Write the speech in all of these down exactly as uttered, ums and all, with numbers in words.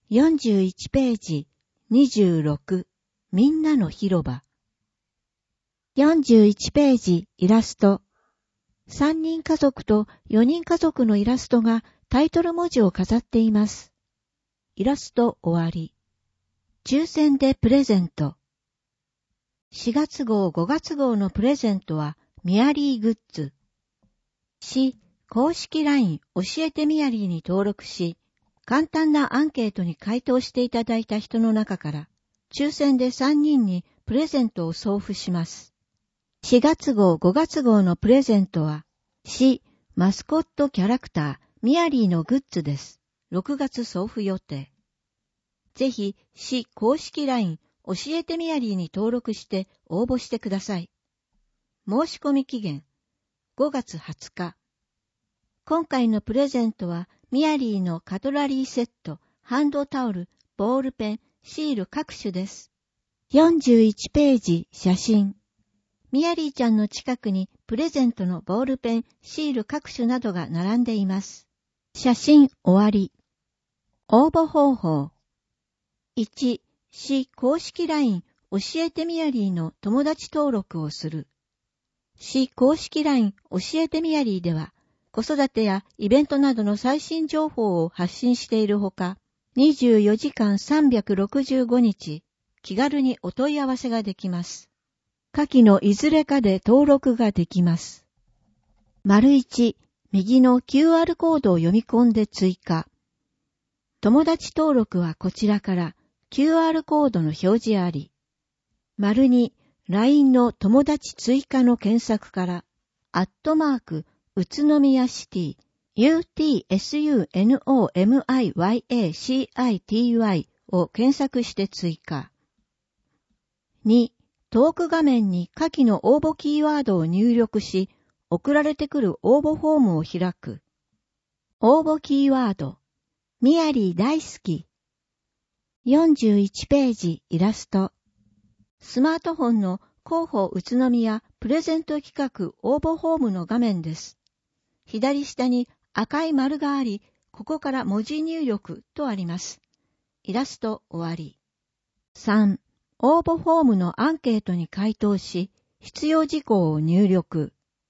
よんじゅういちページにじゅうろくみんなの広場。よんじゅういちページイラスト。さんにん家族とよにん家族のイラストがタイトル文字を飾っています。イラスト終わり。抽選でプレゼント。しがつ号ごがつ号のプレゼントはミヤリーグッズ。市公式 ライン 教えてミヤリーに登録し、簡単なアンケートに回答していただいた人の中から、抽選でさんにんにプレゼントを送付します。しがつ号ごがつ号のプレゼントは、市マスコットキャラクターミヤリーのグッズです。ろくがつ送付予定。ぜひ、市公式 ライン 教えてミヤリーに登録して応募してください。申し込み期限、ごがつはつか。今回のプレゼントは、ミヤリーのカトラリーセット、ハンドタオル、ボールペン、シール各種です。よんじゅういちページ写真。ミヤリーちゃんの近くにプレゼントのボールペン、シール各種などが並んでいます。写真終わり。応募方法。いち、市公式 ライン 教えてミヤリーの友達登録をする。市公式 ライン 教えてミヤリーでは、子育てやイベントなどの最新情報を発信しているほか、にじゅうよじかんさんびゃくろくじゅうごにち、気軽にお問い合わせができます。下記のいずれかで登録ができます。丸いち、右の キューアール コードを読み込んで追加。友達登録はこちらから キューアール コードの表示あり。丸に、ライン の友達追加の検索から、アットマーク、宇都宮シティ、ユーティーエスユーエヌオーエムアイワイエーシーアイティーワイ を検索して追加。に、トーク画面に下記の応募キーワードを入力し、送られてくる応募フォームを開く。応募キーワード、ミヤリー大好き。よんじゅういちページイラスト。スマートフォンの広報宇都宮プレゼント企画応募フォームの画面です。左下に赤い丸があり、ここから文字入力とあります。イラスト終わり。さん、応募フォームのアンケートに回答し、必要事項を入力。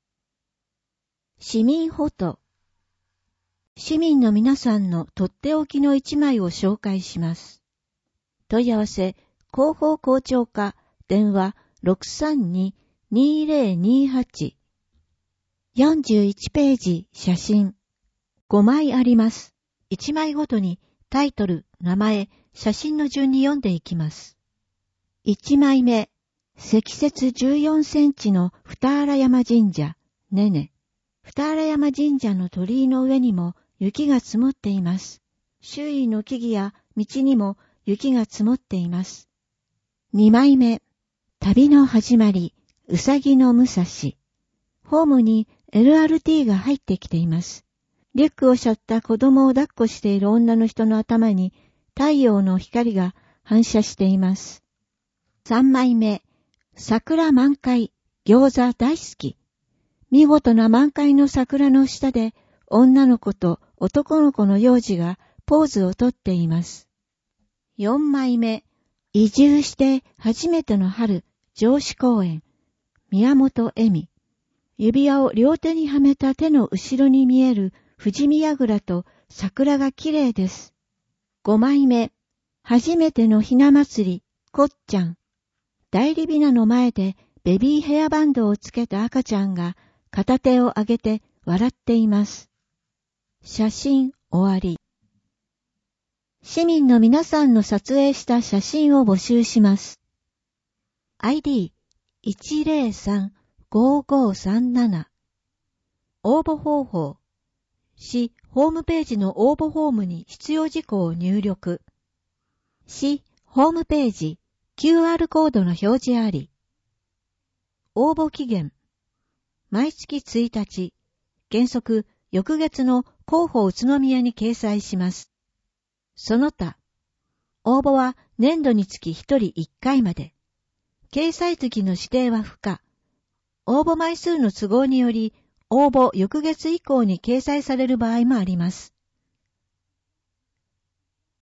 市民フォト。市民の皆さんのとっておきの一枚を紹介します。問い合わせ、広報広聴課、電話 ろくさんに にーぜろにーはち。よんじゅういちページ写真。ごまいあります。いちまいごとにタイトル、名前、写真の順に読んでいきます。いちまいめ、積雪じゅうよんセンチの二荒山神社、ねね。二荒山神社の鳥居の上にも雪が積もっています。周囲の木々や道にも雪が積もっています。にまいめ、旅の始まり、うさぎの武蔵。ホームに エルアールティー が入ってきています。リュックを背負った子供を抱っこしている女の人の頭に太陽の光が反射しています。さんまいめ、桜満開、餃子大好き。見事な満開の桜の下で女の子と男の子の幼児がポーズをとっています。よんまいめ、移住して初めての春、城址公園、宮本恵美。指輪を両手にはめた手の後ろに見える富士見櫓と桜が綺麗です。ごまいめ、初めてのひな祭り、こっちゃん。代理びなの前でベビーヘアバンドをつけた赤ちゃんが片手を上げて笑っています。写真終わり。市民の皆さんの撮影した写真を募集します。アイディーいちぜろさんごごさんなな。応募方法。市ホームページの応募フォームに必要事項を入力。市ホームページ キューアール コードの表示あり。応募期限。毎月ついたち。原則翌月の広報宇都宮に掲載します。その他。応募は年度につきひとりいっかいまで。掲載月の指定は不可。応募枚数の都合により、応募翌月以降に掲載される場合もあります。